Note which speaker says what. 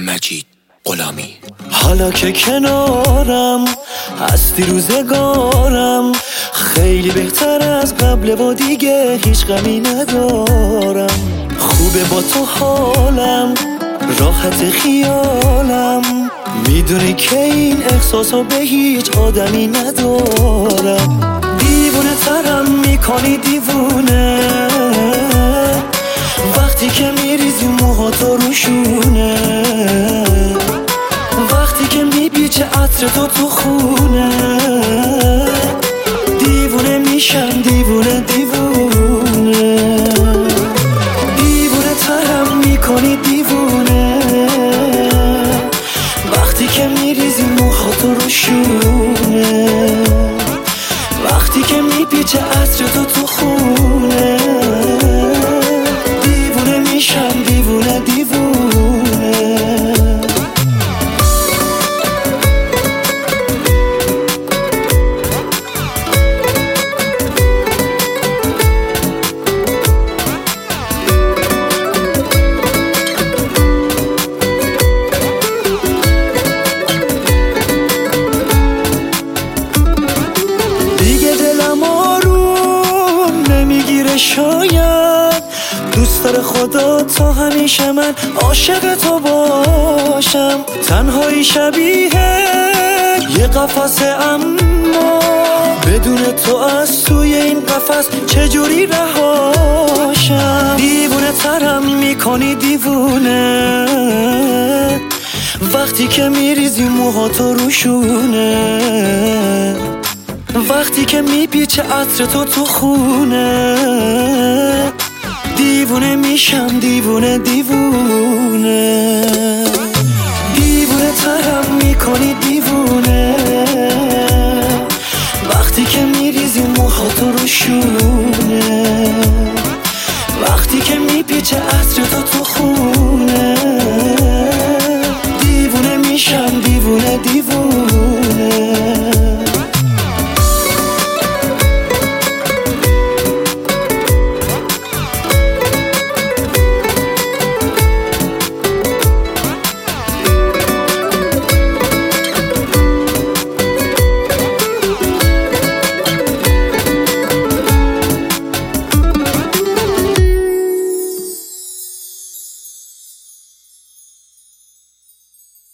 Speaker 1: مجید غلامی.
Speaker 2: حالا که کنارم هستی روزگارم، خیلی بهتر از قبل و دیگه هیچ غمی ندارم. خوبه با تو حالم، راحت خیالم، میدونی که این احساسو به هیچ آدمی ندارم. دیوونه ترم میکنی دیوونه، وقتی که میریزی موهاتو روشونه، وقتی که میپیچه عطر تو خونه. دیوونه میشم، دیوونه دیوونه، دیوونه ترم میکنی دیوونه، وقتی که میریزی موهاتو روشونه، وقتی که میپیچه عطر تو خونه. دیوونه میشم، دیوونه دیوونه. شاید دوست داره خدا تا همیشه من عاشق تو باشم. تنهایی شبیه یه قفسه، اما بدون تو از توی این قفس چجوری رهاشم. دیوونه ترم میکنی دیوونه، وقتی که میریزی موهاتو روشونه، وقتی که میپیچه عطر تو خونه. دیوونه میشم، دیوونه دیوونه، دیوونه ترم میکنی دیوونه، وقتی که میریزی موهاتو روشونه، وقتی که میپیچه عطر تو خونه. دیوونه میشم، دیوونه دیوونه.